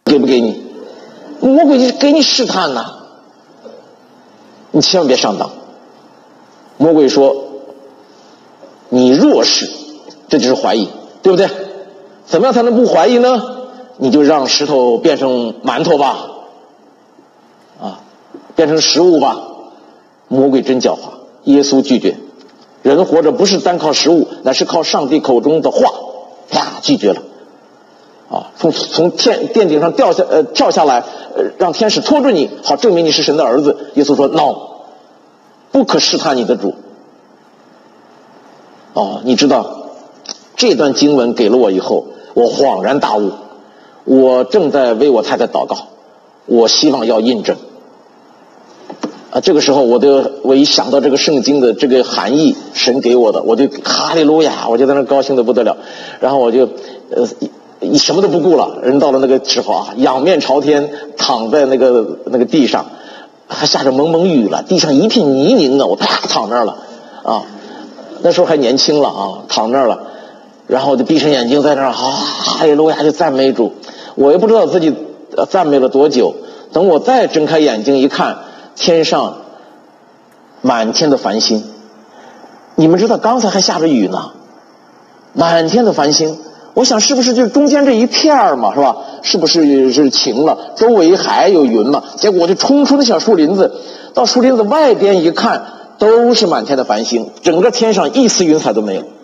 给不给你？魔鬼给你试探呐，你千万别上当。魔鬼说你若是，这就是怀疑，对不对？怎么样才能不怀疑呢？你就让石头变成馒头吧，变成食物吧。魔鬼真狡猾，耶稣拒绝。人活着不是单靠食物，乃是靠上帝口中的话。拒绝了。从殿顶上跳下来，让天使拖住你，好证明你是神的儿子。耶稣说 no， 不可试探你的主。你知道这段经文给了我以后，我恍然大悟。我正在为我太太祷告，我希望要印证。这个时候我一想到这个圣经的这个含义，神给我的，我就哈利路亚，我就在那高兴得不得了。然后我就什么都不顾了。人到了那个时候仰面朝天，躺在那个地上，还下着蒙蒙雨了，地上一片泥泞我躺那儿了那时候还年轻了躺那儿了。然后我就闭上眼睛在那儿哈利路亚就赞美主。我也不知道自己赞美了多久。等我再睁开眼睛一看，天上满天的繁星。你们知道刚才还下着雨呢，满天的繁星。我想是不是就中间这一片嘛，是吧？是不是晴了，周围还有云嘛？结果我就冲出那小树林子，到树林子外边一看，都是满天的繁星，整个天上一丝云彩都没有。